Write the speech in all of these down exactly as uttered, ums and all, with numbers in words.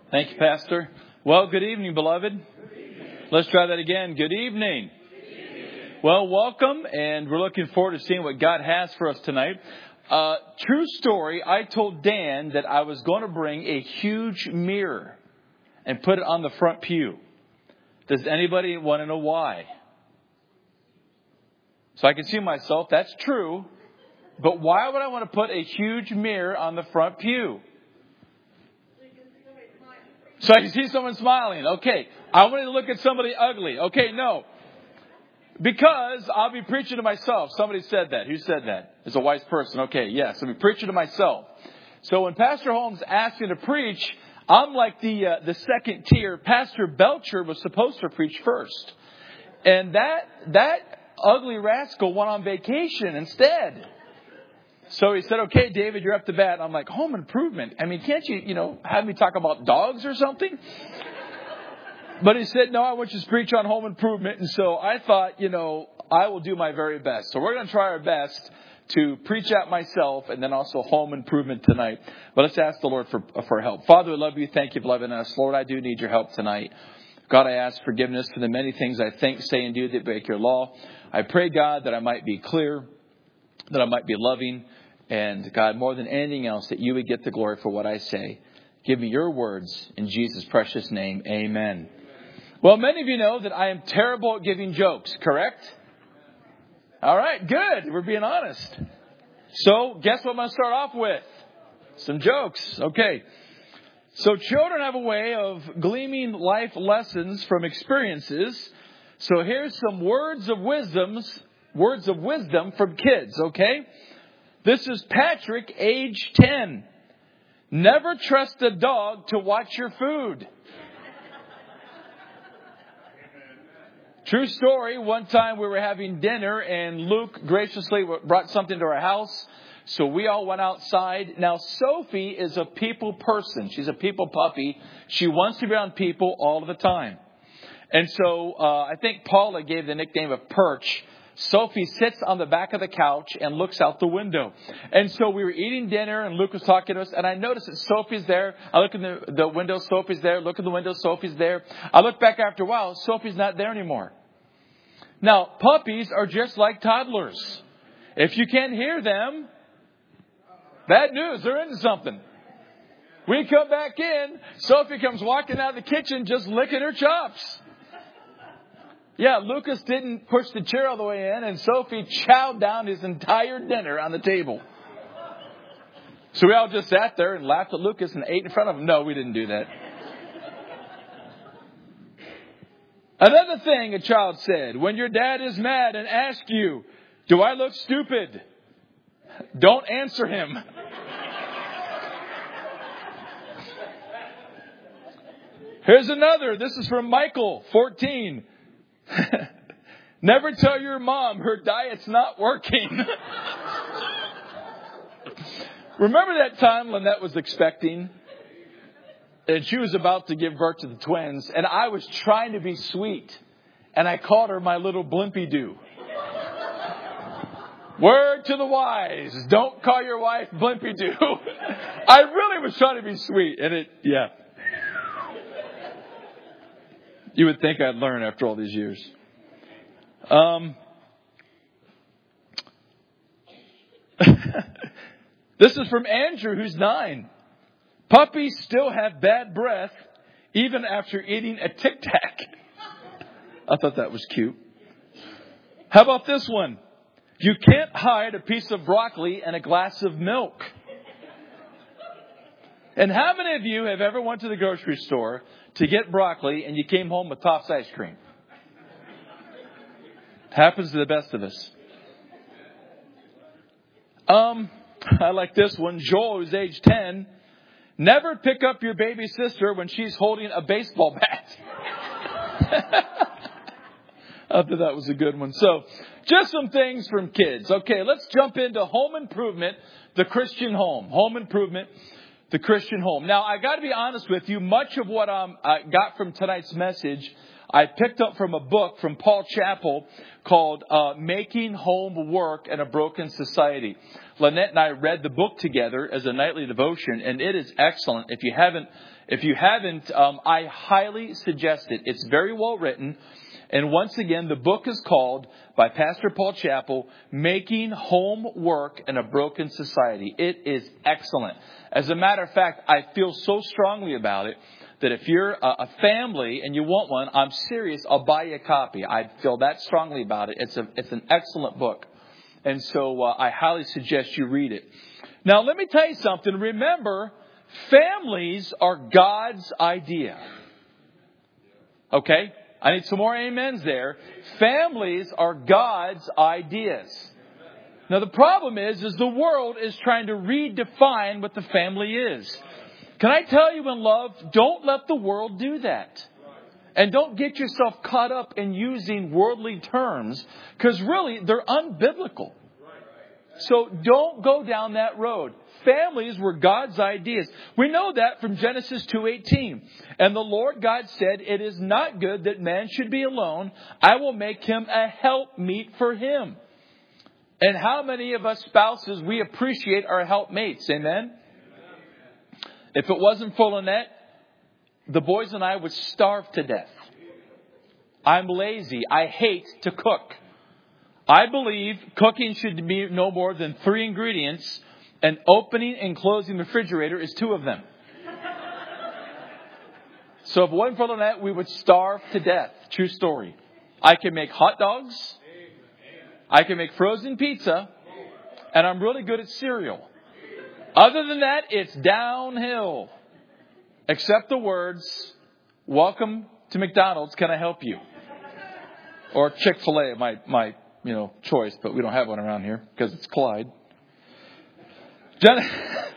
Thank you, Pastor. Well, good evening, beloved. Good evening. Let's try that again. Good evening. Good evening. Well, welcome, and we're looking forward to seeing what God has for us tonight. Uh, true story, I told Dan that I was going to bring a huge mirror and put it on the front pew. Does anybody want to know why? So I can see myself, that's true. But why would I want to put a huge mirror on the front pew? So I can see someone smiling. Okay. I wanted to look at somebody ugly. Okay, no. Because I'll be preaching to myself. Somebody said that. Who said that? It's a wise person. Okay, yes. I'll be preaching to myself. So when Pastor Holmes asked me to preach, I'm like the uh, the second tier. Pastor Belcher was supposed to preach first. And that that ugly rascal went on vacation instead. So he said, okay, David, you're up to bat. I'm like, home improvement. I mean, can't you, you know, have me talk about dogs or something? But he said, no, I want you to preach on home improvement. And so I thought, you know, I will do my very best. So we're going to try our best to preach out myself and then also home improvement tonight. But let's ask the Lord for, for help. Father, we love you. Thank you for loving us. Lord, I do need your help tonight. God, I ask forgiveness for the many things I think, say, and do that break your law. I pray, God, that I might be clear, that I might be loving. And God, more than anything else, that you would get the glory for what I say. Give me your words in Jesus' precious name. Amen. Well, many of you know that I am terrible at giving jokes, correct? All right, good. We're being honest. So guess what I'm going to start off with? Some jokes. Okay. So children have a way of gleaming life lessons from experiences. So here's some words of wisdoms, words of wisdom from kids, okay? This is Patrick, age ten. Never trust a dog to watch your food. True story. One time we were having dinner and Luke graciously brought something to our house. So we all went outside. Now, Sophie is a people person. She's a people puppy. She wants to be around people all the time. And so uh, I think Paula gave the nickname of Perch. Sophie sits on the back of the couch and looks out the window. And so we were eating dinner and Luke was talking to us. And I noticed that Sophie's there. I look in the, the window, Sophie's there. Look in the window, Sophie's there. I look back after a while, Sophie's not there anymore. Now, puppies are just like toddlers. If you can't hear them, bad news, they're into something. We come back in, Sophie comes walking out of the kitchen just licking her chops. Yeah, Lucas didn't push the chair all the way in, and Sophie chowed down his entire dinner on the table. So we all just sat there and laughed at Lucas and ate in front of him. No, we didn't do that. Another thing a child said, when your dad is mad and asks you, do I look stupid? Don't answer him. Here's another. This is from Michael, fourteen. Never tell your mom her diet's not working. Remember that time Lynette was expecting? And she was about to give birth to the twins. And I was trying to be sweet. And I called her my little blimpy do. Word to the wise. Don't call your wife blimpy do. I really was trying to be sweet. And it, yeah. You would think I'd learn after all these years. Um, this is from Andrew, who's nine. Puppies still have bad breath even after eating a Tic Tac. I thought that was cute. How about this one? You can't hide a piece of broccoli and a glass of milk. And how many of you have ever went to the grocery store to get broccoli and you came home with Tops ice cream? It happens to the best of us. Um, I like this one. Joel, who's age ten. Never pick up your baby sister when she's holding a baseball bat. I thought that was a good one. So, just some things from kids. Okay, let's jump into home improvement, the Christian home. Home improvement, the Christian home. Now, I got to be honest with you. Much of what um, I got from tonight's message, I picked up from a book from Paul Chappell called uh, Making Home Work in a Broken Society. Lynette and I read the book together as a nightly devotion, and it is excellent. If you haven't If you haven't, um, I highly suggest it. It's very well written. And once again, the book is called, by Pastor Paul Chappell, Making Home Work in a Broken Society. It is excellent. As a matter of fact, I feel so strongly about it that if you're a family and you want one, I'm serious, I'll buy you a copy. I feel that strongly about it. It's a it's an excellent book. And so uh, I highly suggest you read it. Now, let me tell you something. Remember, families are God's idea. Okay? I need some more amens there. Families are God's ideas. Now, the problem is, is the world is trying to redefine what the family is. Can I tell you in love, don't let the world do that. And don't get yourself caught up in using worldly terms, because really they're unbiblical. So don't go down that road. Families were God's ideas. We know that from Genesis two eighteen. And the Lord God said, it is not good that man should be alone. I will make him a helpmeet for him. And how many of us spouses, we appreciate our helpmates? Amen? If it wasn't for Lynette, the boys and I would starve to death. I'm lazy. I hate to cook. I believe cooking should be no more than three ingredients. And opening and closing the refrigerator is two of them. So if it wasn't for Lynette, we would starve to death. True story. I can make hot dogs. I can make frozen pizza. And I'm really good at cereal. Other than that, it's downhill. Except the words, welcome to McDonald's, can I help you? Or Chick-fil-A, my, my you know, choice, but we don't have one around here because it's Clyde. Gen-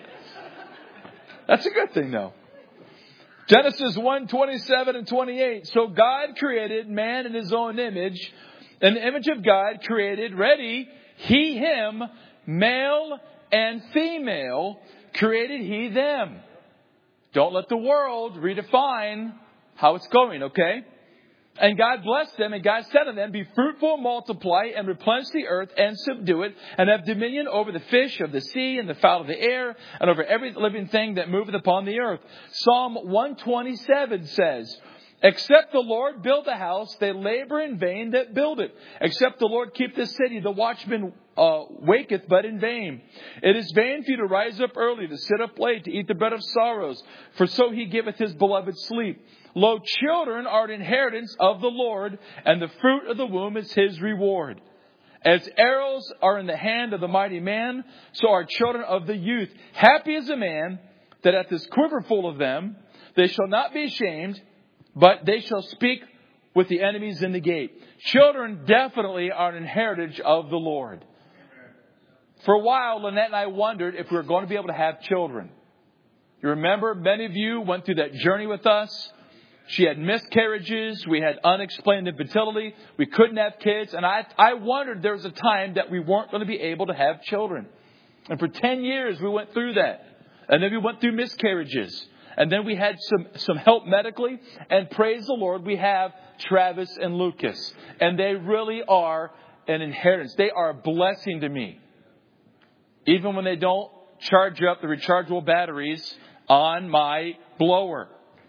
That's a good thing, though. Genesis one, twenty-seven and twenty-eight. So God created man in his own image. In the image of God created, ready, he, him, male and female, created he them. Don't let the world redefine how it's going, okay? And God blessed them, and God said to them, be fruitful, multiply, and replenish the earth, and subdue it, and have dominion over the fish of the sea, and the fowl of the air, and over every living thing that moveth upon the earth. Psalm one twenty-seven says, except the Lord build the house, they labor in vain that build it. Except the Lord keep the city, the watchman uh, waketh but in vain. It is vain for you to rise up early, to sit up late, to eat the bread of sorrows, for so he giveth his beloved sleep. Lo, children are an inheritance of the Lord, and the fruit of the womb is his reward. As arrows are in the hand of the mighty man, so are children of the youth. Happy is a man that hath this quiver full of them. They shall not be ashamed, but they shall speak with the enemies in the gate. Children definitely are an heritage of the Lord. For a while, Lynette and I wondered if we were going to be able to have children. You remember, many of you went through that journey with us. She had miscarriages. We had unexplained infertility. We couldn't have kids. And I, I wondered there was a time that we weren't going to be able to have children. And for ten years, we went through that. And then we went through miscarriages. And then we had some, some help medically. And praise the Lord, we have Travis and Lucas. And they really are an inheritance. They are a blessing to me. Even when they don't charge up the rechargeable batteries on my blower.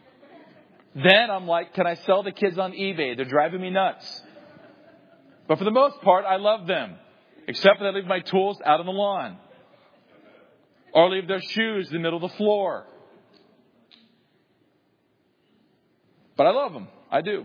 Then I'm like, can I sell the kids on eBay? They're driving me nuts. But for the most part, I love them. Except for they leave my tools out on the lawn. Or leave their shoes in the middle of the floor. But I love them. I do.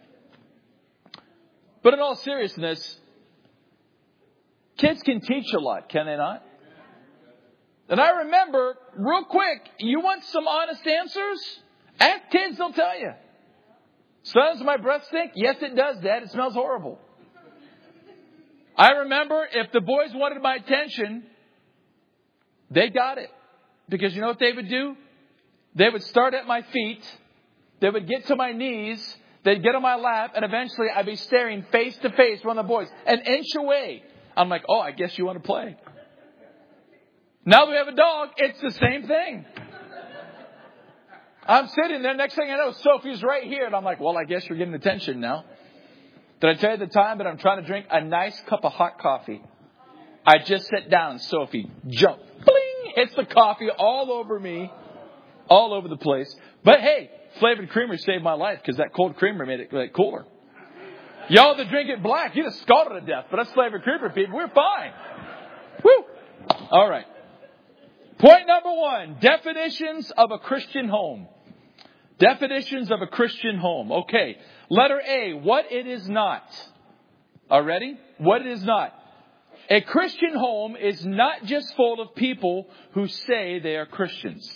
But in all seriousness, kids can teach a lot, can they not? And I remember, real quick, you want some honest answers? Ask kids, they'll tell you. Son, does my breath stink? Yes, it does, Dad. It smells horrible. I remember if the boys wanted my attention, they got it. Because you know what they would do? They would start at my feet. They would get to my knees. They'd get on my lap. And eventually I'd be staring face to face with one of the boys. An inch away. I'm like, oh, I guess you want to play. Now that we have a dog, it's the same thing. I'm sitting there. Next thing I know, Sophie's right here. And I'm like, well, I guess you're getting attention now. Did I tell you the time that I'm trying to drink a nice cup of hot coffee? I just sit down and Sophie jump, bling, hits the coffee all over me, all over the place. But hey, flavored creamer saved my life because that cold creamer made it, made it cooler. Y'all that drink it black, you'd have scalded to death. But us flavored creamer people, we're fine. Woo! All right. Point number one, definitions of a Christian home. Definitions of a Christian home. Okay. Letter A, what it is not. Already? What it is not. A Christian home is not just full of people who say they are Christians.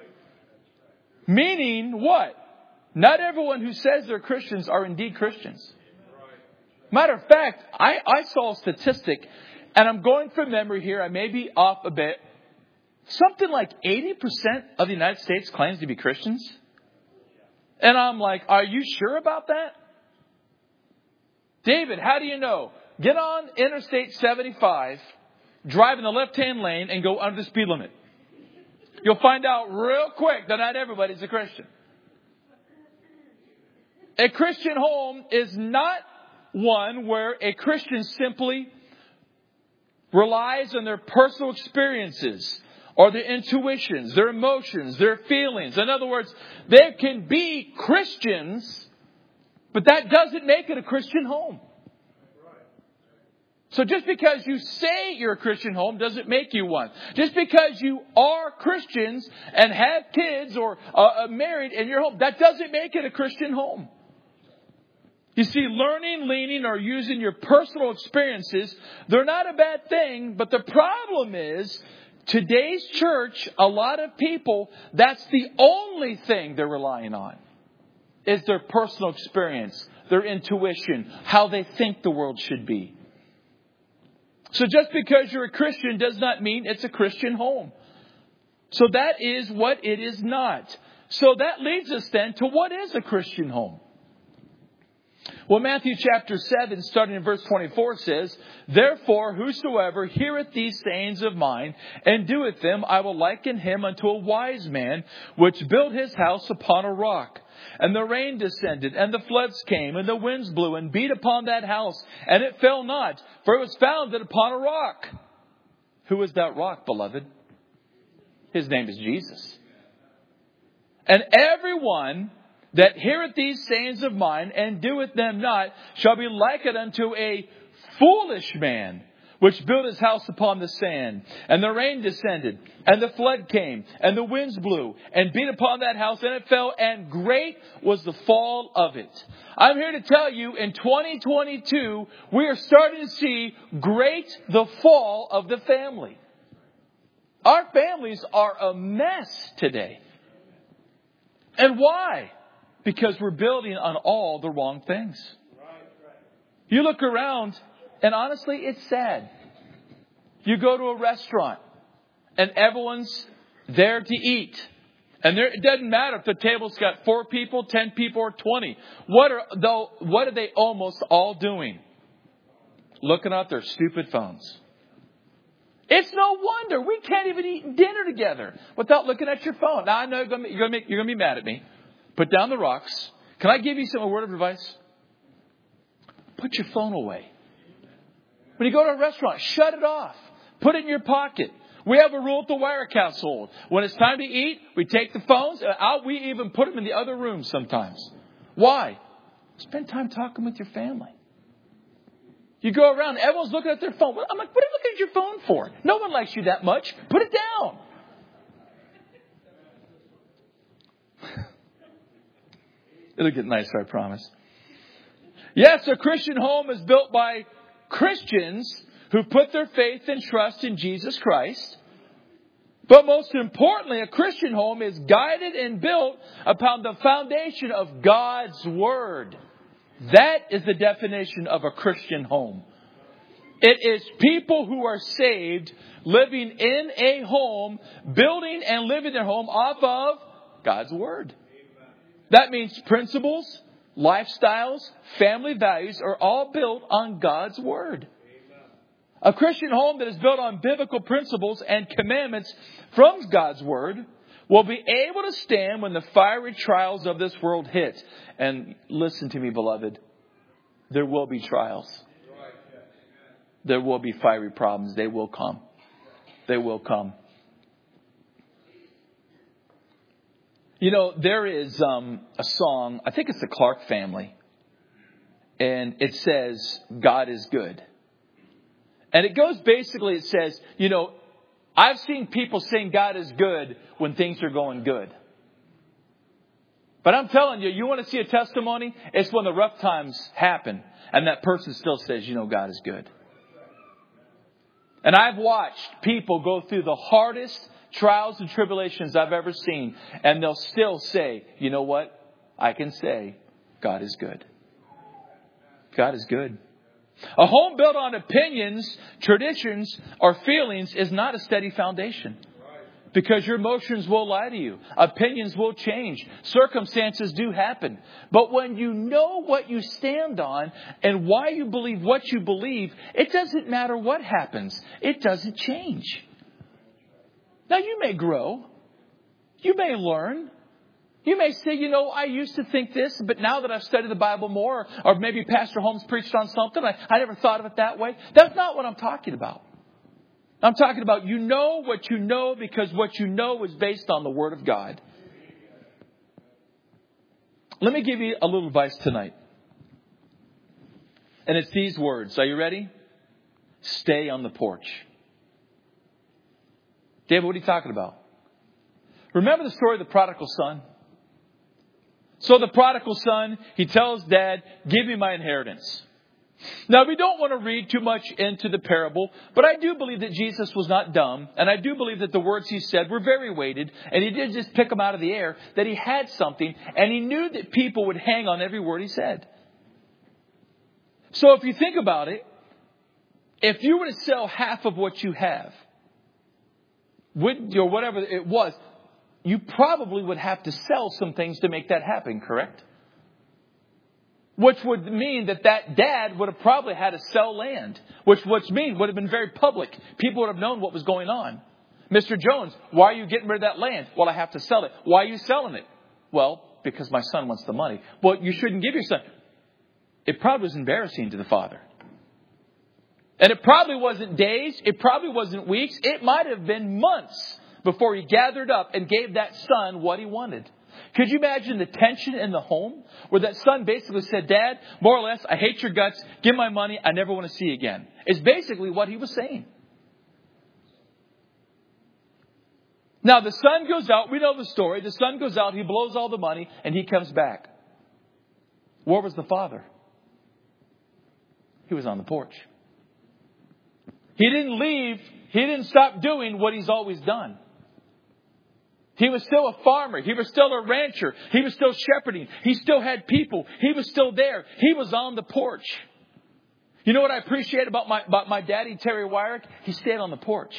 Meaning what? Not everyone who says they're Christians are indeed Christians. Matter of fact, I, I saw a statistic, and I'm going from memory here. I may be off a bit. Something like eighty percent of the United States claims to be Christians. And I'm like, are you sure about that? David, how do you know? Get on Interstate seventy-five, drive in the left-hand lane, and go under the speed limit. You'll find out real quick that not everybody's a Christian. A Christian home is not one where a Christian simply relies on their personal experiences or their intuitions, their emotions, their feelings. In other words, they can be Christians, but that doesn't make it a Christian home. So just because you say you're a Christian home doesn't make you one. Just because you are Christians and have kids or uh, married in your home, that doesn't make it a Christian home. You see, learning, leaning, or using your personal experiences, they're not a bad thing, but the problem is, today's church, a lot of people, that's the only thing they're relying on, is their personal experience, their intuition, how they think the world should be. So just because you're a Christian does not mean it's a Christian home. So that is what it is not. So that leads us then to what is a Christian home? Well, Matthew chapter seven, starting in verse twenty-four says, "Therefore, whosoever heareth these sayings of mine, and doeth them, I will liken him unto a wise man, which built his house upon a rock. And the rain descended, and the floods came, and the winds blew, and beat upon that house, and it fell not, for it was founded upon a rock." Who is that rock, beloved? His name is Jesus. "And everyone that heareth these sayings of mine, and doeth them not, shall be likened unto a foolish man, which built his house upon the sand. And the rain descended, and the flood came, and the winds blew, and beat upon that house, and it fell, and great was the fall of it." I'm here to tell you, in twenty twenty-two, we are starting to see great the fall of the family. Our families are a mess today. And why? Because we're building on all the wrong things. You look around, and honestly, it's sad. You go to a restaurant, and everyone's there to eat. And there, it doesn't matter if the table's got four people, ten people, or twenty. What are, though, what are they almost all doing? Looking at their stupid phones. It's no wonder we can't even eat dinner together without looking at your phone. Now, I know you're going to, you're going to, you're going to be mad at me. Put down the rocks. Can I give you some a word of advice? Put your phone away. When you go to a restaurant, shut it off. Put it in your pocket. We have a rule at the Wyrick household. When it's time to eat, we take the phones out. We even put them in the other room sometimes. Why? Spend time talking with your family. You go around, everyone's looking at their phone. I'm like, what are you looking at your phone for? No one likes you that much. Put it down. It'll get nicer, I promise. Yes, a Christian home is built by Christians who put their faith and trust in Jesus Christ. But most importantly, a Christian home is guided and built upon the foundation of God's Word. That is the definition of a Christian home. It is people who are saved, living in a home, building and living their home off of God's Word. That means principles, lifestyles, family values are all built on God's Word. A Christian home that is built on biblical principles and commandments from God's Word will be able to stand when the fiery trials of this world hit. And listen to me, beloved. There will be trials. There will be fiery problems. They will come. They will come. You know, there is um, a song, I think it's the Clark Family. And it says, God is good. And it goes basically, it says, you know, I've seen people sing God is good when things are going good. But I'm telling you, you want to see a testimony? It's when the rough times happen and that person still says, you know, God is good. And I've watched people go through the hardest trials and tribulations I've ever seen. And they'll still say, you know what? I can say God is good. God is good. A home built on opinions, traditions, or feelings is not a steady foundation. Because your emotions will lie to you. Opinions will change. Circumstances do happen. But when you know what you stand on and why you believe what you believe, it doesn't matter what happens. It doesn't change. Now you may grow. You may learn. You may say, you know, I used to think this, but now that I've studied the Bible more, or maybe Pastor Holmes preached on something, I, I never thought of it that way. That's not what I'm talking about. I'm talking about you know what you know because what you know is based on the Word of God. Let me give you a little advice tonight. And it's these words. Are you ready? Stay on the porch. David, what are you talking about? Remember the story of the prodigal son? So the prodigal son, he tells dad, give me my inheritance. Now, we don't want to read too much into the parable, but I do believe that Jesus was not dumb. And I do believe that the words he said were very weighted. And he did just pick them out of the air, that he had something. And he knew that people would hang on every word he said. So if you think about it, if you were to sell half of what you have, would, or whatever it was, you probably would have to sell some things to make that happen, correct? Which would mean that that dad would have probably had to sell land, which which means would have been very public. People would have known what was going on. Mister Jones, why are you getting rid of that land? Well, I have to sell it. Why are you selling it? Well, because my son wants the money. Well, you shouldn't give your son. It probably was embarrassing to the father. And it probably wasn't days. It probably wasn't weeks. It might have been months before he gathered up and gave that son what he wanted. Could you imagine the tension in the home where that son basically said, Dad, more or less, I hate your guts. Give my money. I never want to see you again. It's basically what he was saying. Now, the son goes out. We know the story. The son goes out. He blows all the money and he comes back. Where was the father? He was on the porch. He didn't leave. He didn't stop doing what he's always done. He was still a farmer. He was still a rancher. He was still shepherding. He still had people. He was still there. He was on the porch. You know what I appreciate about my, about my daddy, Terry Wyrick? He stayed on the porch.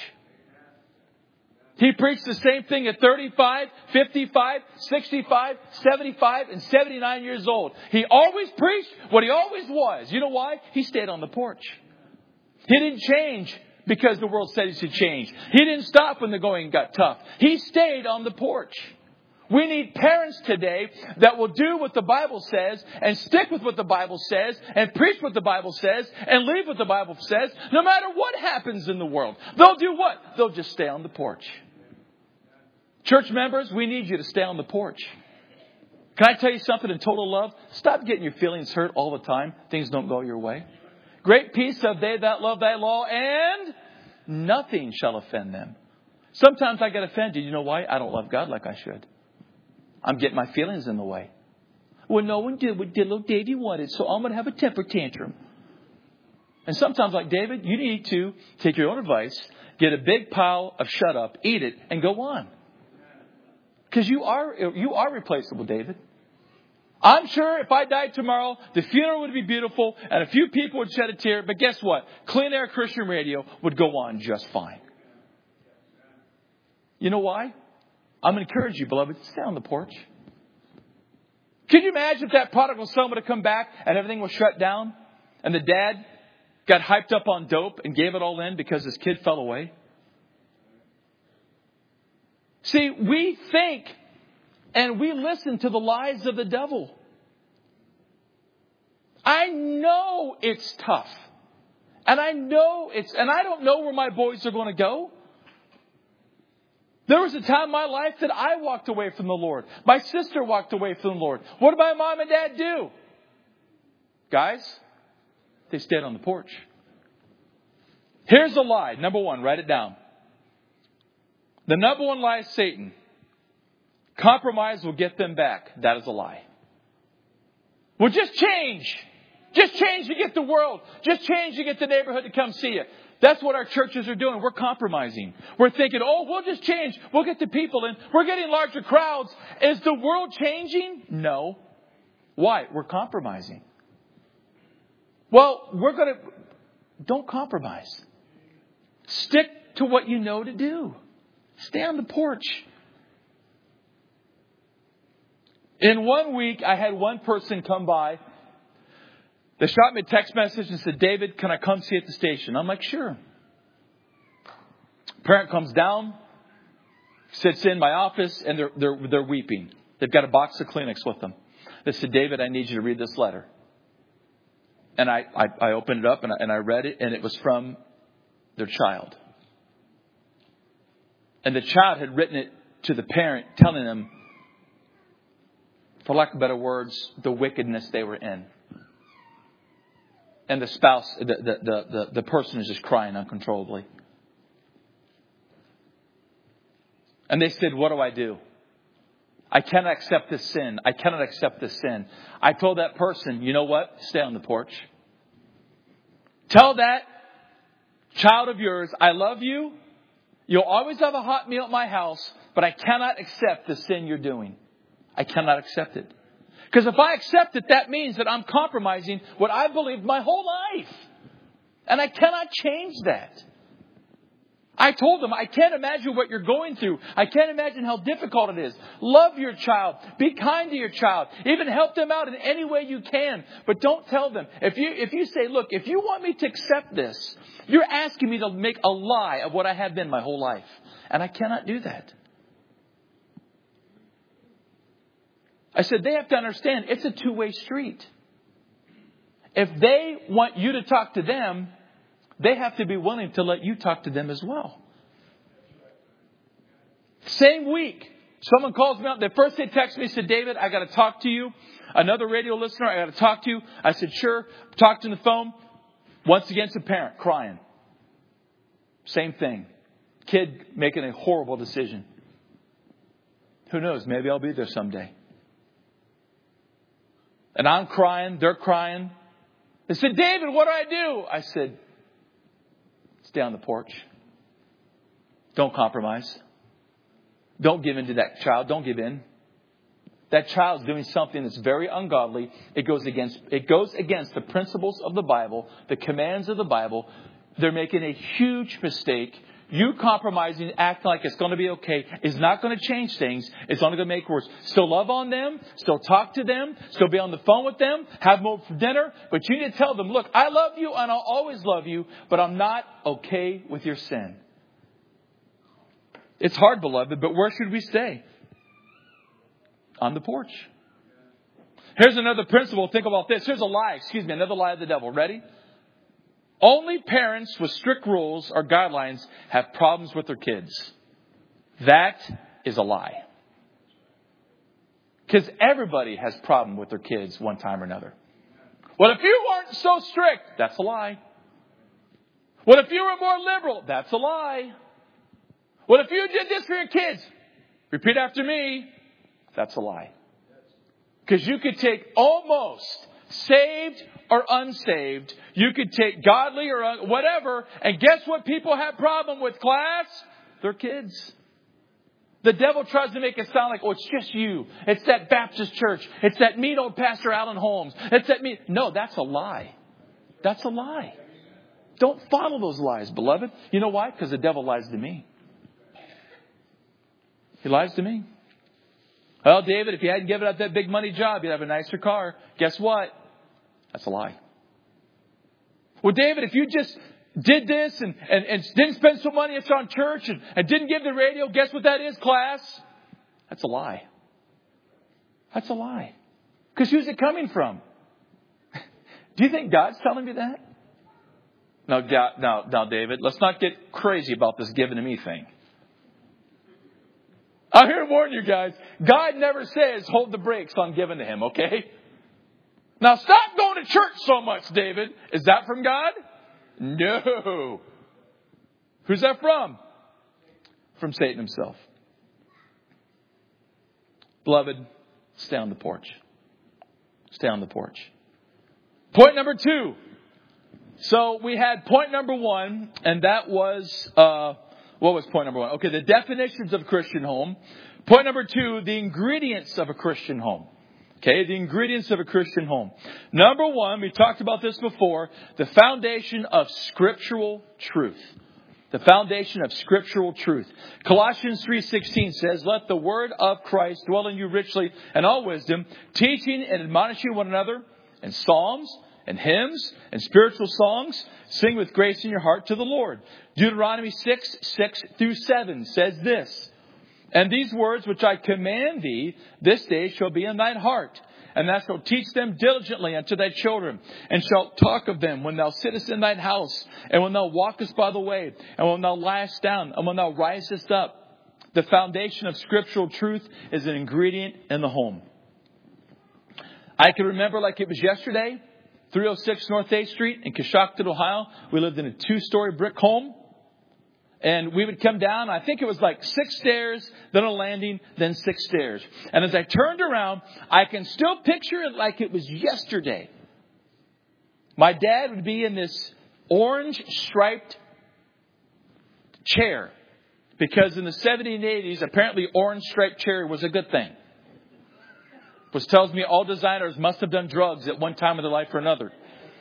He preached the same thing at thirty-five, fifty-five, sixty-five, seventy-five, and seventy-nine years old. He always preached what he always was. You know why? He stayed on the porch. He didn't change because the world said he should change. He didn't stop when the going got tough. He stayed on the porch. We need parents today that will do what the Bible says and stick with what the Bible says and preach what the Bible says and leave what the Bible says no matter what happens in the world. They'll do what? They'll just stay on the porch. Church members, we need you to stay on the porch. Can I tell you something in total love? Stop getting your feelings hurt all the time. Things don't go your way. Great peace have they that love thy law, and nothing shall offend them. Sometimes I get offended. You know why? I don't love God like I should. I'm getting my feelings in the way. Well, no one did what little Davy wanted, so I'm going to have a temper tantrum. And sometimes, like David, you need to take your own advice, get a big pile of shut up, eat it, and go on. Because you are, you are replaceable, David. I'm sure if I died tomorrow, the funeral would be beautiful and a few people would shed a tear. But guess what? Clean Air Christian Radio would go on just fine. You know why? I'm going to encourage you, beloved, to stay on the porch. Can you imagine if that prodigal son would have come back and everything was shut down and the dad got hyped up on dope and gave it all in because his kid fell away? See, we think and we listen to the lies of the devil. I know it's tough. And I know it's, and I don't know where my boys are going to go. There was a time in my life that I walked away from the Lord. My sister walked away from the Lord. What did my mom and dad do? Guys, they stayed on the porch. Here's a lie. Number one, write it down. The number one lie is Satan. Compromise will get them back. That is a lie. Well, just change. Just change to get the world. Just change to get the neighborhood to come see you. That's what our churches are doing. We're compromising. We're thinking, oh, we'll just change. We'll get the people in. We're getting larger crowds. Is the world changing? No. Why? We're compromising. Well, we're going to... Don't compromise. Stick to what you know to do. Stay on the porch. In one week, I had one person come by. They shot me a text message and said, David, can I come see you at the station? I'm like, sure. Parent comes down, sits in my office, and they're, they're, they're weeping. They've got a box of Kleenex with them. They said, David, I need you to read this letter. And I, I, I opened it up and I, and I read it, and it was from their child. And the child had written it to the parent, telling them, for lack of better words, the wickedness they were in. And the spouse, the, the, the, the, the person is just crying uncontrollably. And they said, what do I do? I cannot accept this sin. I cannot accept this sin. I told that person, you know what? Stay on the porch. Tell that child of yours, I love you. You'll always have a hot meal at my house, but I cannot accept the sin you're doing. I cannot accept it. Because if I accept it, that means that I'm compromising what I believed my whole life. And I cannot change that. I told them, I can't imagine what you're going through. I can't imagine how difficult it is. Love your child. Be kind to your child. Even help them out in any way you can. But don't tell them. If you, if you say, look, if you want me to accept this, you're asking me to make a lie of what I have been my whole life. And I cannot do that. I said, they have to understand it's a two-way street. If they want you to talk to them, they have to be willing to let you talk to them as well. Same week, someone calls me up. The first they text me, said, David, I got to talk to you. Another radio listener, I got to talk to you. I said, sure. Talked on the phone. Once again, it's a parent crying. Same thing. Kid making a horrible decision. Who knows? Maybe I'll be there someday. And I'm crying. They're crying. They said, David, what do I do? I said, stay on the porch. Don't compromise. Don't give in to that child. Don't give in. That child's doing something that's very ungodly. It goes against, it goes against the principles of the Bible, the commands of the Bible. They're making a huge mistake. You compromising, acting like it's going to be okay, is not going to change things. It's only going to make worse. Still love on them. Still talk to them. Still be on the phone with them. Have them over for dinner. But you need to tell them, look, I love you and I'll always love you, but I'm not okay with your sin. It's hard, beloved, but where should we stay? On the porch. Here's another principle. Think about this. Here's a lie. Excuse me. Another lie of the devil. Ready? Only parents with strict rules or guidelines have problems with their kids. That is a lie. Because everybody has a problem with their kids one time or another. Well, if you weren't so strict, that's a lie. Well, if you were more liberal, that's a lie. Well, if you did this for your kids, repeat after me, that's a lie. Because you could take almost saved or unsaved. You could take godly or un- whatever. And guess what people have problem with, class? Their kids. The devil tries to make it sound like, oh, it's just you. It's that Baptist church. It's that mean old Pastor Alan Holmes. It's that mean. No, that's a lie. That's a lie. Don't follow those lies, beloved. You know why? Because the devil lies to me. He lies to me. Well, David, if you hadn't given up that big money job, you'd have a nicer car. Guess what? That's a lie. Well, David, if you just did this and, and, and didn't spend some money on church and, and didn't give the radio, guess what that is, class? That's a lie. That's a lie. Because who's it coming from? Do you think God's telling me that? No, now, now, David, let's not get crazy about this giving to me thing. I'm here to warn you guys. God never says hold the brakes on giving to Him, okay? Now stop going to church so much, David. Is that from God? No. Who's that from? From Satan himself. Beloved, stay on the porch. Stay on the porch. Point number two. So we had point number one, and that was, uh, what was point number one? Okay, the definitions of a Christian home. Point number two, the ingredients of a Christian home. Okay, the ingredients of a Christian home. Number one, we talked about this before, the foundation of scriptural truth. The foundation of scriptural truth. Colossians three sixteen says, let the word of Christ dwell in you richly in all wisdom, teaching and admonishing one another in psalms and hymns and spiritual songs. Sing with grace in your heart to the Lord. Deuteronomy six, six through seven says this. And these words which I command thee this day shall be in thine heart. And thou shalt teach them diligently unto thy children, and shalt talk of them when thou sittest in thine house, and when thou walkest by the way, and when thou liest down, and when thou risest up. The foundation of scriptural truth is an ingredient in the home. I can remember like it was yesterday, three oh six North eighth Street in Coshocton, Ohio. We lived in a two-story brick home. And we would come down, I think it was like six stairs, then a landing, then six stairs. And as I turned around, I can still picture it like it was yesterday. My dad would be in this orange striped chair. Because in the seventies and eighties, apparently orange striped chair was a good thing. Which tells me all designers must have done drugs at one time of their life or another.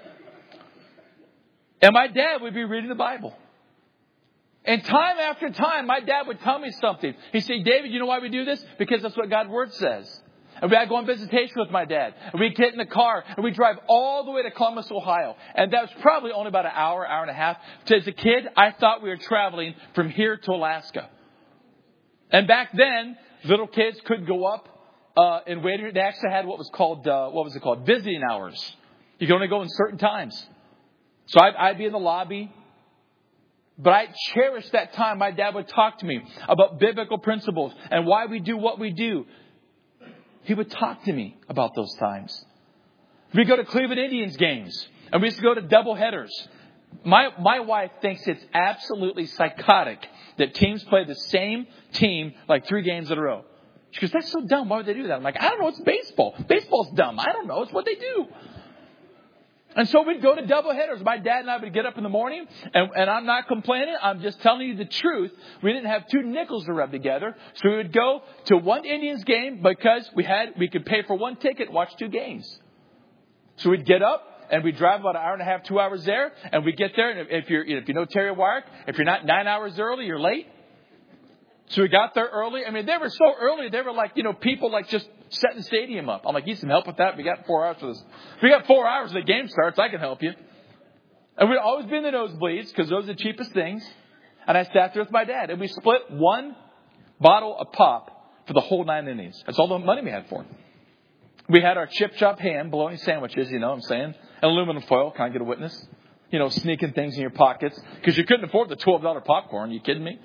And my dad would be reading the Bible. And time after time, my dad would tell me something. He'd say, David, you know why we do this? Because that's what God's Word says. And we'd go on visitation with my dad. And we'd get in the car and we'd drive all the way to Columbus, Ohio. And that was probably only about an hour, hour and a half. So as a kid, I thought we were traveling from here to Alaska. And back then, little kids could go up uh, in waiting. They actually had what was called, uh, what was it called? Visiting hours. You could only go in certain times. So I'd, I'd be in the lobby. But I cherished that time my dad would talk to me about biblical principles and why we do what we do. He would talk to me about those times. We'd go to Cleveland Indians games and we used to go to double headers. My, my wife thinks it's absolutely psychotic that teams play the same team like three games in a row. She goes, that's so dumb. Why would they do that? I'm like, I don't know. It's baseball. Baseball's dumb. I don't know. It's what they do. And so we'd go to double headers. My dad and I would get up in the morning, and, and I'm not complaining. I'm just telling you the truth. We didn't have two nickels to rub together. So we would go to one Indians game because we had we could pay for one ticket and watch two games. So we'd get up, and we'd drive about an hour and a half, two hours there. And we'd get there, and if, you're, if you know Terry Warwick, if you're not nine hours early, you're late. So we got there early. I mean, they were so early, they were like, you know, people like just setting the stadium up. I'm like, you need some help with that? We got four hours for this. If we got four hours, the game starts, I can help you. And we'd always be in the nosebleeds because those are the cheapest things. And I sat there with my dad. And we split one bottle of pop for the whole nine innings. That's all the money we had for it. We had our chip chop ham, bologna sandwiches, you know what I'm saying? And aluminum foil. Can I get a witness? You know, sneaking things in your pockets. Because you couldn't afford the twelve dollars popcorn. Are you kidding me?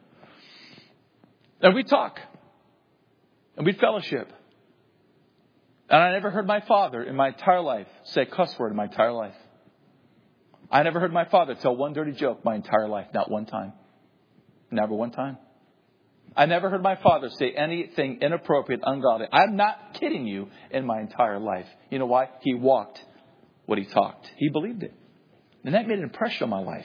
And we'd talk. And we'd fellowship. And I never heard my father in my entire life say a cuss word in my entire life. I never heard my father tell one dirty joke my entire life. Not one time. Never one time. I never heard my father say anything inappropriate, ungodly. I'm not kidding you, in my entire life. You know why? He walked what he talked. He believed it. And that made an impression on my life.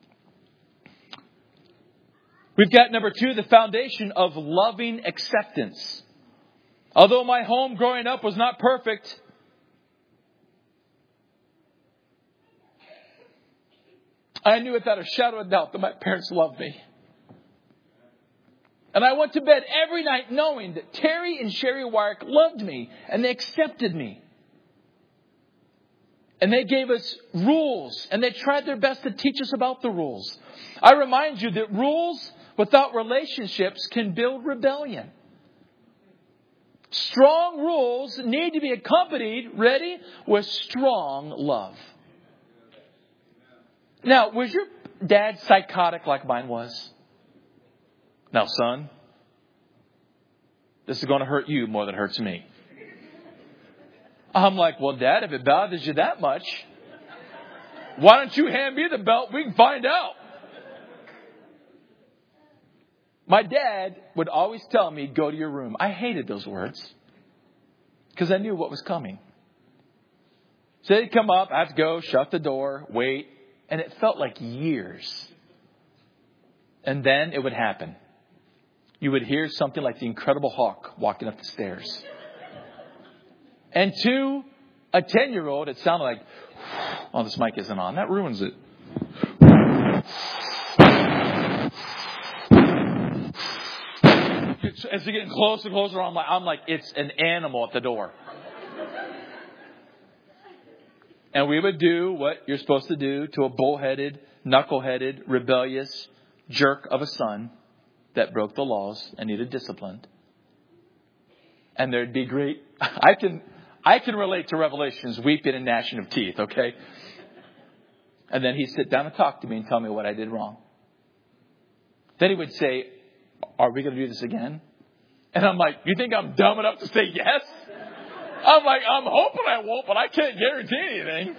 We've got number two, the foundation of loving acceptance. Although my home growing up was not perfect, I knew without a shadow of doubt that my parents loved me. And I went to bed every night knowing that Terry and Sherry Warwick loved me and they accepted me. And they gave us rules and they tried their best to teach us about the rules. I remind you that rules without relationships can build rebellion. Strong rules need to be accompanied, ready, with strong love. Now, was your dad psychotic like mine was? Now, son, This is going to hurt you more than it hurts me. I'm like, well, Dad, if it bothers you that much, why don't you hand me the belt? We can find out. My dad would always tell me, go to your room. I hated those words because I knew what was coming. So they'd come up, I have to go, shut the door, wait. And it felt like years. And then it would happen. You would hear something like the Incredible Hulk walking up the stairs. And to a ten-year-old, it sounded like, oh, this mic isn't on. That ruins it. As you're getting closer and closer, I'm like, I'm like, it's an animal at the door. And we would do what you're supposed to do to a bullheaded, knuckleheaded, rebellious jerk of a son that broke the laws and needed disciplined. And there'd be great, I can, I can relate to Revelation's weeping and gnashing of teeth, okay? And then he'd sit down and talk to me and tell me what I did wrong. Then he would say, are we going to do this again? And I'm like, you think I'm dumb enough to say yes? I'm like, I'm hoping I won't, but I can't guarantee anything.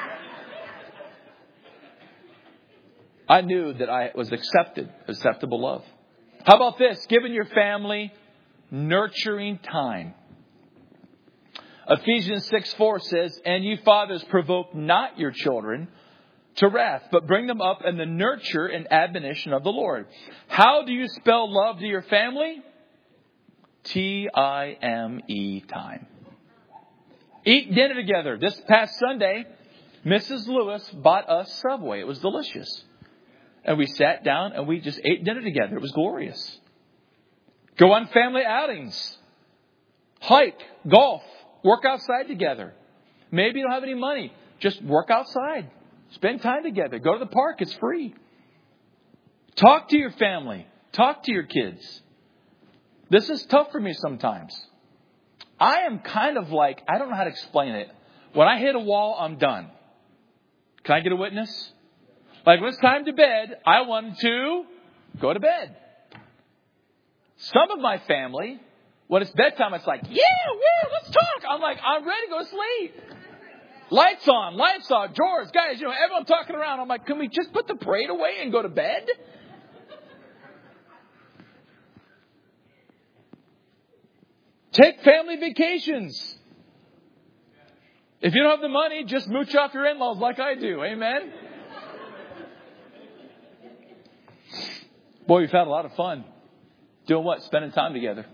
I knew that I was accepted, acceptable love. How about this? Giving your family nurturing time. Ephesians six four says, and you fathers provoke not your children to wrath, but bring them up in the nurture and admonition of the Lord. How do you spell love to your family? T I M E, time. Eat dinner together. This past Sunday, Missus Lewis bought us Subway. It was delicious. And we sat down and we just ate dinner together. It was glorious. Go on family outings. Hike, golf, work outside together. Maybe you don't have any money. Just work outside. Spend time together. Go to the park. It's free. Talk to your family. Talk to your kids. This is tough for me sometimes. I am kind of like, I don't know how to explain it. When I hit a wall, I'm done. Can I get a witness? Like when it's time to bed, I wanted to go to bed. Some of my family, when it's bedtime, it's like, yeah, woo, let's talk. I'm like, I'm ready to go to sleep. Lights on, lights off, drawers, guys, you know, everyone talking around. I'm like, can we just put the parade away and go to bed? Take family vacations. If you don't have the money, just mooch off your in-laws like I do. Amen? Boy, we've had a lot of fun. Doing what? Spending time together.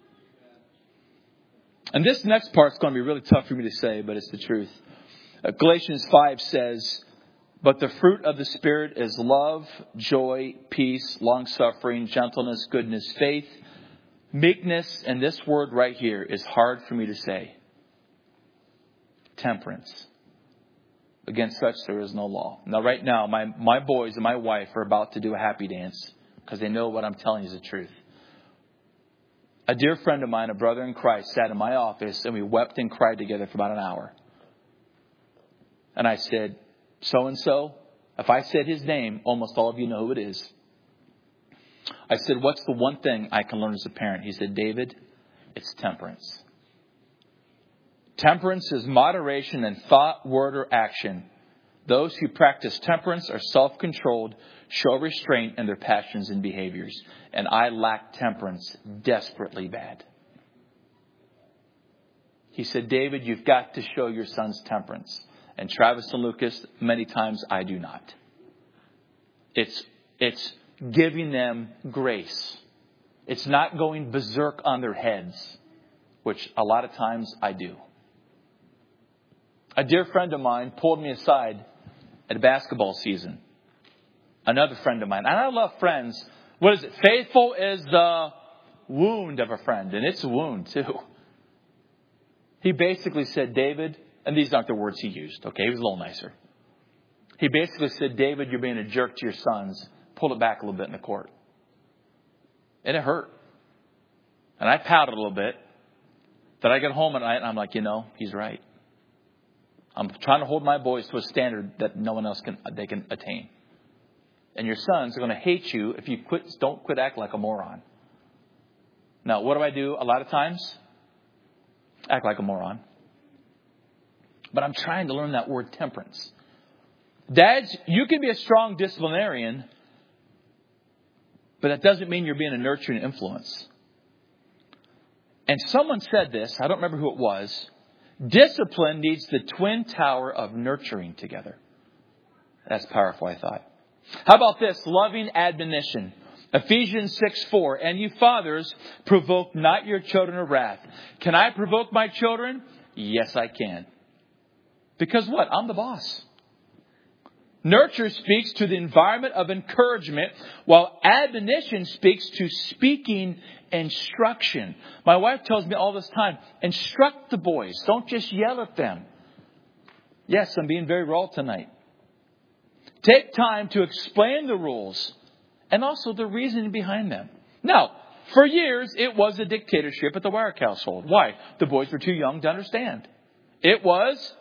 And this next part's going to be really tough for me to say, but it's the truth. Uh, Galatians five says, but the fruit of the Spirit is love, joy, peace, long-suffering, gentleness, goodness, faith, meekness, and this word right here is hard for me to say. Temperance. Against such there is no law. Now right now, my, my boys and my wife are about to do a happy dance because they know what I'm telling you is the truth. A dear friend of mine, a brother in Christ, sat in my office and we wept and cried together for about an hour. And I said, so-and-so, if I said his name, almost all of you know who it is. I said, what's the one thing I can learn as a parent? He said, David, it's temperance. Temperance is moderation in thought, word, or action. Those who practice temperance are self-controlled, show restraint in their passions and behaviors. And I lack temperance desperately bad. He said, David, you've got to show your sons temperance. And Travis and Lucas, many times I do not. It's, it's giving them grace. It's not going berserk on their heads, which a lot of times I do. A dear friend of mine pulled me aside at a basketball season. Another friend of mine. And I love friends. What is it? Faithful is the wound of a friend. And it's a wound too. He basically said, David, and these aren't the words he used. Okay, he was a little nicer. He basically said, David, you're being a jerk to your sons. Pull it back a little bit in the court. And it hurt. And I pouted a little bit. Then I got home at night and I'm like, you know, he's right. I'm trying to hold my boys to a standard that no one else can they can attain. And your sons are going to hate you if you quit. Don't quit acting like a moron. Now, what do I do a lot of times? Act like a moron. But I'm trying to learn that word temperance. Dads, you can be a strong disciplinarian, but that doesn't mean you're being a nurturing influence. And someone said this, I don't remember who it was. Discipline needs the twin tower of nurturing together. That's powerful, I thought. How about this? Loving admonition. Ephesians six four. And you fathers, provoke not your children to wrath. Can I provoke my children? Yes, I can. Because what? I'm the boss. Nurture speaks to the environment of encouragement, while admonition speaks to speaking instruction. My wife tells me all this time, instruct the boys. Don't just yell at them. Yes, I'm being very raw tonight. Take time to explain the rules and also the reasoning behind them. Now, for years, it was a dictatorship at the Warwick household. Why? The boys were too young to understand. It was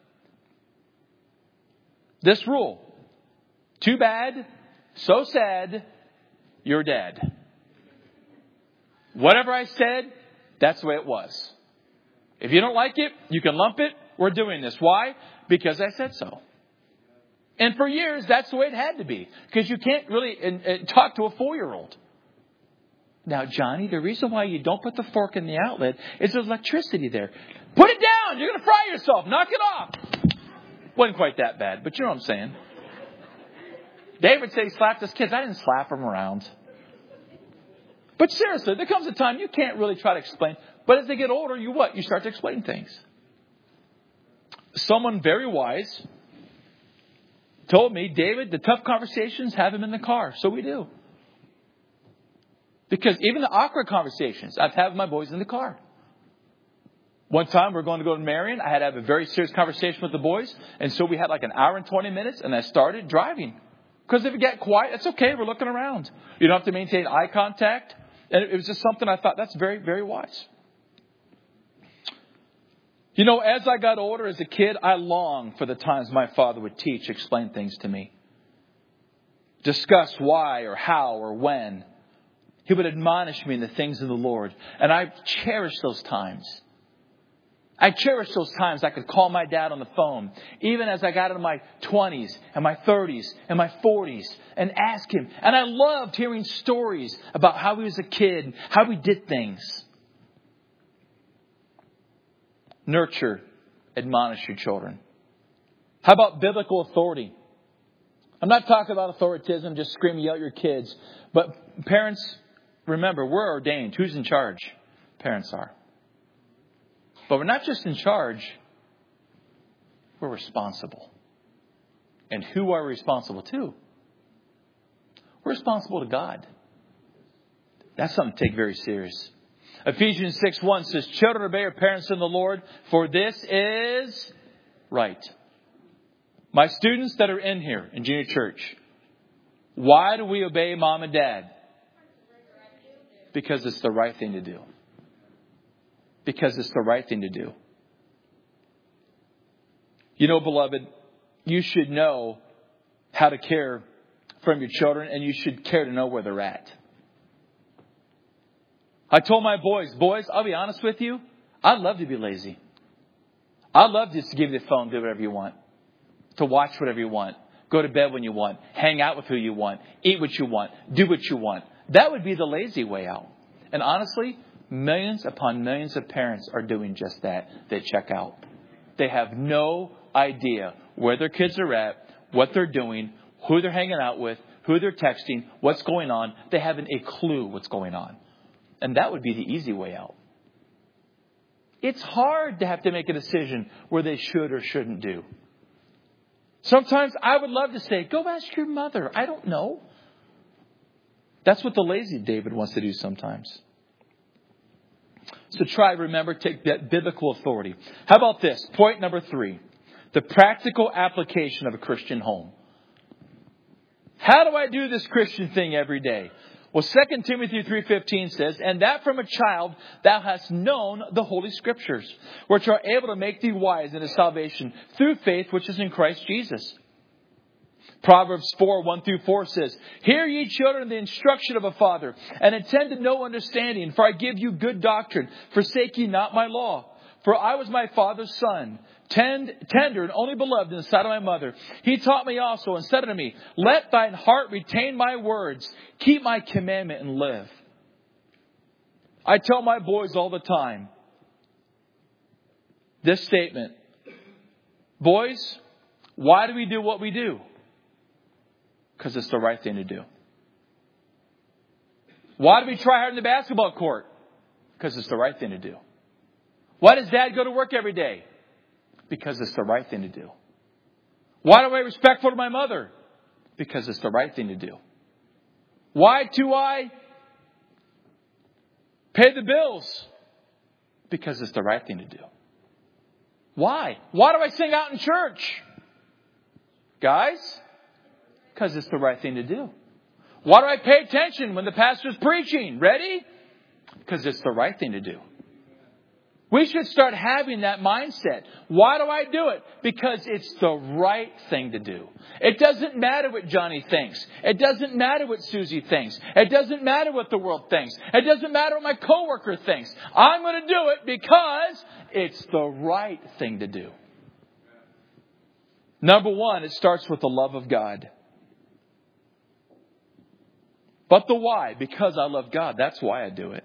this rule. Too bad, so sad, you're dead. Whatever I said, that's the way it was. If you don't like it, you can lump it. We're doing this. Why? Because I said so. And for years, that's the way it had to be. Because you can't really uh, uh, talk to a four-year-old. Now, Johnny, the reason why you don't put the fork in the outlet is there's electricity there. Put it down! You're going to fry yourself. Knock it off. Wasn't quite that bad, but you know what I'm saying. David said he slapped his kids. I didn't slap him around. But seriously, there comes a time you can't really try to explain. But as they get older, you what? You start to explain things. Someone very wise told me, David, the tough conversations, have him in the car. So we do. Because even the awkward conversations, I've had with my boys in the car. One time we were going to go to Marion. I had to have a very serious conversation with the boys. And so we had like an hour and twenty minutes. And I started driving. Because if you get quiet, it's okay. We're looking around. You don't have to maintain eye contact. And it was just something I thought, that's very, very wise. You know, as I got older as a kid, I longed for the times my father would teach, explain things to me. Discuss why or how or when. He would admonish me in the things of the Lord. And I cherish those times. I cherish those times I could call my dad on the phone, even as I got into my twenties and my thirties and my forties, and ask him. And I loved hearing stories about how he was a kid, how he did things. Nurture, admonish your children. How about biblical authority? I'm not talking about authoritism, just screaming out at your kids. But parents, remember, we're ordained. Who's in charge? Parents are. But we're not just in charge, we're responsible. And who are we responsible to? We're responsible to God. That's something to take very serious. Ephesians six one says, children, obey your parents in the Lord, for this is right. My students that are in here in junior church, why do we obey mom and dad? Because it's the right thing to do. Because it's the right thing to do. You know, beloved, you should know how to care from your children, and you should care to know where they're at. I told my boys, boys, I'll be honest with you, I'd love to be lazy. I'd love just to give you the phone, do whatever you want. To watch whatever you want. Go to bed when you want. Hang out with who you want. Eat what you want. Do what you want. That would be the lazy way out. And honestly, millions upon millions of parents are doing just that. They check out. They have no idea where their kids are at, what they're doing, who they're hanging out with, who they're texting, what's going on. They haven't a clue what's going on. And that would be the easy way out. It's hard to have to make a decision where they should or shouldn't do. Sometimes I would love to say, go ask your mother. I don't know. That's what the lazy David wants to do sometimes. So try, remember, take that biblical authority. How about this? Point number three. The practical application of a Christian home. How do I do this Christian thing every day? Well, Second Timothy three fifteen says, and that from a child thou hast known the Holy Scriptures, which are able to make thee wise unto salvation through faith which is in Christ Jesus. Proverbs four, one through four says, Hear ye children the instruction of a father, and attend to no understanding, for I give you good doctrine. Forsake ye not my law. For I was my father's son, tend, tender and only beloved in the sight of my mother. He taught me also, and said unto me, Let thine heart retain my words. Keep my commandment and live. I tell my boys all the time this statement. Boys, why do we do what we do? Because it's the right thing to do. Why do we try hard in the basketball court? Because it's the right thing to do. Why does Dad go to work every day? Because it's the right thing to do. Why am I respectful to my mother? Because it's the right thing to do. Why do I pay the bills? Because it's the right thing to do. Why? Why do I sing out in church? Guys? Because it's the right thing to do. Why do I pay attention when the pastor's preaching? Ready? Because it's the right thing to do. We should start having that mindset. Why do I do it? Because it's the right thing to do. It doesn't matter what Johnny thinks. It doesn't matter what Susie thinks. It doesn't matter what the world thinks. It doesn't matter what my coworker thinks. I'm going to do it because it's the right thing to do. Number one, it starts with the love of God. But the why, because I love God, that's why I do it.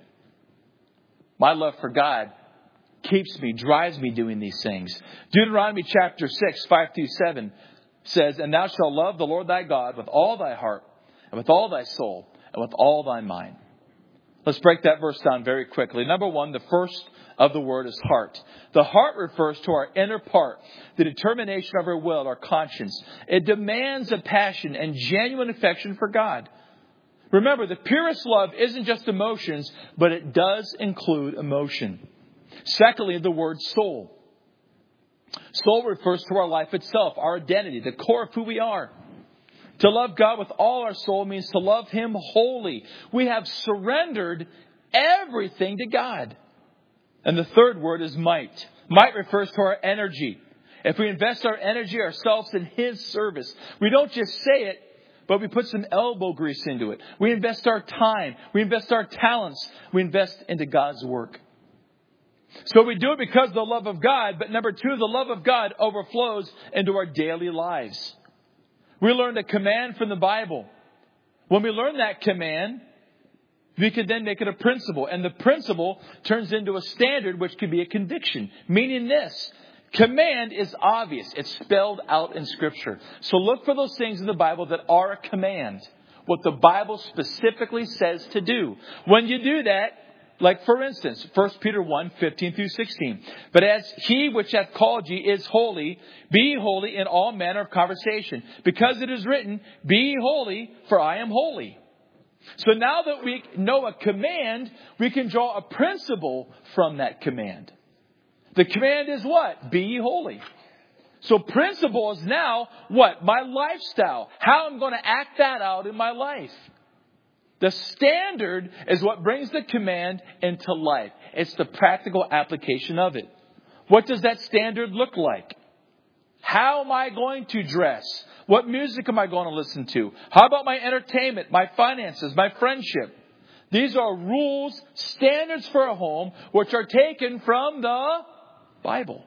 My love for God keeps me, drives me doing these things. Deuteronomy chapter six, five through seven says, And thou shalt love the Lord thy God with all thy heart, and with all thy soul, and with all thy mind. Let's break that verse down very quickly. Number one, the first of the word is heart. The heart refers to our inner part, the determination of our will, our conscience. It demands a passion and genuine affection for God. Remember, the purest love isn't just emotions, but it does include emotion. Secondly, the word soul. Soul refers to our life itself, our identity, the core of who we are. To love God with all our soul means to love Him wholly. We have surrendered everything to God. And the third word is might. Might refers to our energy. If we invest our energy ourselves in His service, we don't just say it, but we put some elbow grease into it. We invest our time. We invest our talents. We invest into God's work. So we do it because of the love of God. But number two, the love of God overflows into our daily lives. We learned a command from the Bible. When we learn that command, we can then make it a principle. And the principle turns into a standard, which could be a conviction. Meaning this. Command is obvious. It's spelled out in Scripture. So look for those things in the Bible that are a command. What the Bible specifically says to do. When you do that, like for instance, First Peter one, fifteen through sixteen. But as He which hath called ye is holy, be ye holy in all manner of conversation. Because it is written, Be ye holy, for I am holy. So now that we know a command, we can draw a principle from that command. The command is what? Be ye holy. So principle is now what? My lifestyle. How I'm going to act that out in my life. The standard is what brings the command into life. It's the practical application of it. What does that standard look like? How am I going to dress? What music am I going to listen to? How about my entertainment, my finances, my friendship? These are rules, standards for a home, which are taken from the Bible.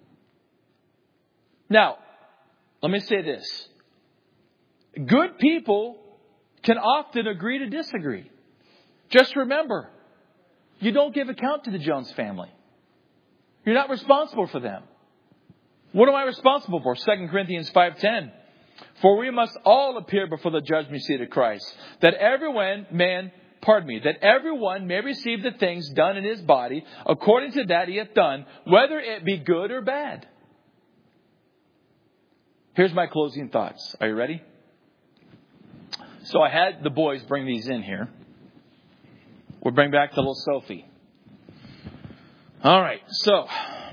Now, let me say this. Good people can often agree to disagree. Just remember, you don't give account to the Jones family. You're not responsible for them. What am I responsible for? Second Corinthians five ten. For we must all appear before the judgment seat of Christ, that everyone, man, pardon me, that everyone may receive the things done in his body according to that he hath done, whether it be good or bad. Here's my closing thoughts. Are you ready? So I had the boys bring these in here. We'll bring back the little Sophie. All right. So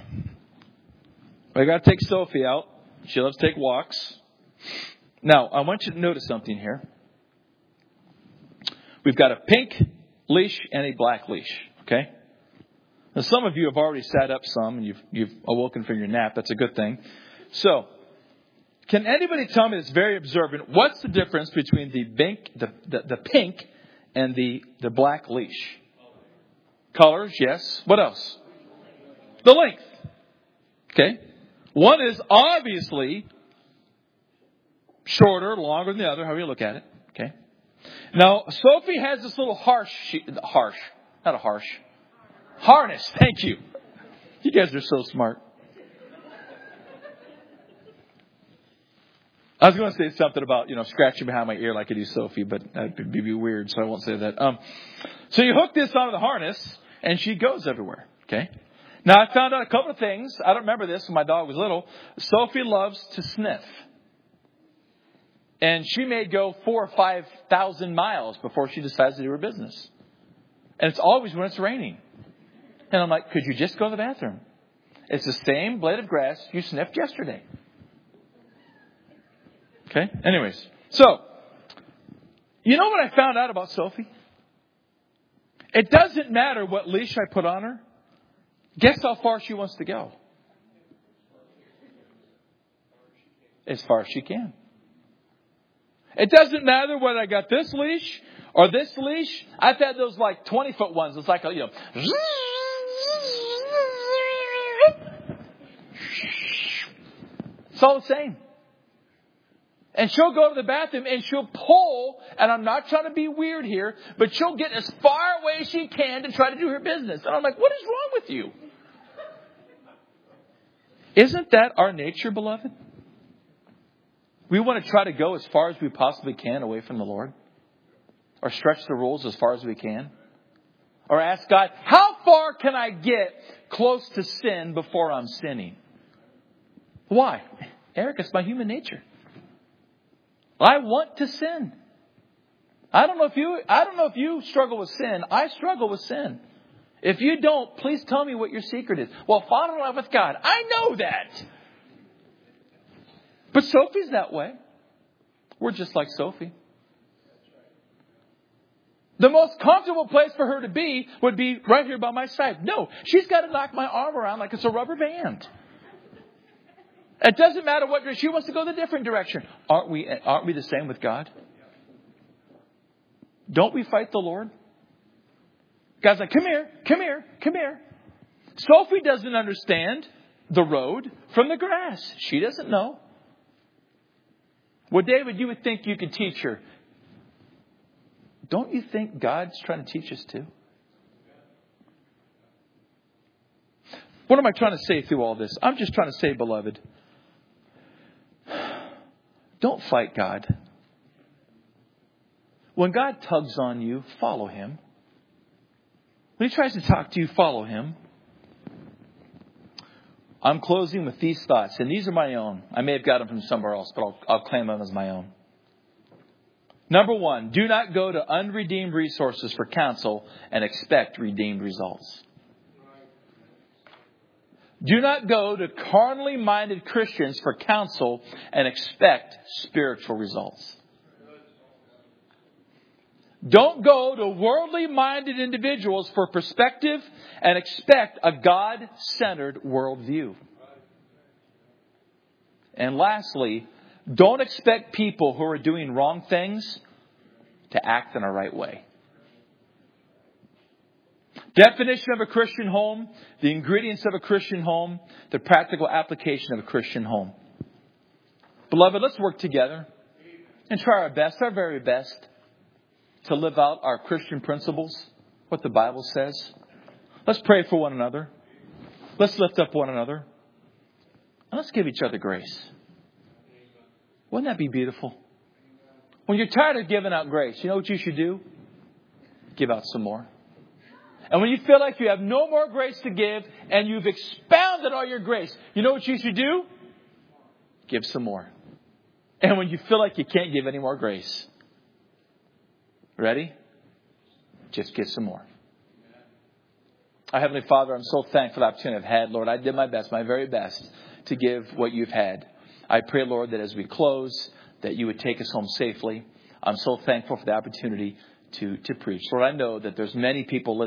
I got to take Sophie out. She loves to take walks. Now, I want you to notice something here. We've got a pink leash and a black leash. Okay? Now, some of you have already sat up some and you've, you've awoken from your nap. That's a good thing. So, Can anybody tell me that's very observant, what's the difference between the pink, the, the, the pink and the, the black leash? Colors, yes. What else? The length. Okay. One is obviously shorter, longer than the other, however you look at it. Okay. Now, Sophie has this little harsh, harsh, not a harsh, harness. Thank you. You guys are so smart. I was going to say something about, you know, scratching behind my ear like I do Sophie, but that'd be weird, so I won't say that. Um, so you hook this onto the harness, and she goes everywhere. Okay. Now, I found out a couple of things. I don't remember this when my dog was little. Sophie loves to sniff. And she may go four or five thousand miles before she decides to do her business. And it's always when it's raining. And I'm like, could you just go to the bathroom? It's the same blade of grass you sniffed yesterday. Okay? Anyways. So, you know what I found out about Sophie? It doesn't matter what leash I put on her. Guess how far she wants to go? As far as she can. It doesn't matter whether I got this leash or this leash. I've had those like twenty foot ones. It's like, you know. It's all the same. And she'll go to the bathroom and she'll pull, and I'm not trying to be weird here, but she'll get as far away as she can to try to do her business. And I'm like, what is wrong with you? Isn't that our nature, beloved? We want to try to go as far as we possibly can away from the Lord. Or stretch the rules as far as we can. Or ask God, how far can I get close to sin before I'm sinning? Why? Eric, it's my human nature. I want to sin. I don't know if you, I don't know if you struggle with sin. I struggle with sin. If you don't, please tell me what your secret is. Well, fall in love with God. I know that. But Sophie's that way. We're just like Sophie. The most comfortable place for her to be would be right here by my side. No, she's got to knock my arm around like it's a rubber band. It doesn't matter what she wants to go the different direction. Aren't we, aren't we the same with God? Don't we fight the Lord? God's like, come here, come here, come here. Sophie doesn't understand the road from the grass. She doesn't know. Well, David, you would think you could teach her. Don't you think God's trying to teach us too? What am I trying to say through all this? I'm just trying to say, beloved, don't fight God. When God tugs on you, follow Him. When He tries to talk to you, follow Him. I'm closing with these thoughts, and these are my own. I may have got them from somewhere else, but I'll, I'll claim them as my own. Number one, do not go to unredeemed resources for counsel and expect redeemed results. Do not go to carnally minded Christians for counsel and expect spiritual results. Don't go to worldly minded individuals for perspective and expect a God-centered worldview. And lastly, don't expect people who are doing wrong things to act in a right way. Definition of a Christian home, the ingredients of a Christian home, the practical application of a Christian home. Beloved, let's work together and try our best, our very best, to live out our Christian principles, what the Bible says. Let's pray for one another. Let's lift up one another. And let's give each other grace. Wouldn't that be beautiful? When you're tired of giving out grace, you know what you should do? Give out some more. And when you feel like you have no more grace to give and you've expounded all your grace, you know what you should do? Give some more. And when you feel like you can't give any more grace, ready? Just give some more. Our Heavenly Father, I'm so thankful for the opportunity I've had. Lord, I did my best, my very best, to give what you've had. I pray, Lord, that as we close, that you would take us home safely. I'm so thankful for the opportunity to, to preach. Lord, I know that there's many people listening.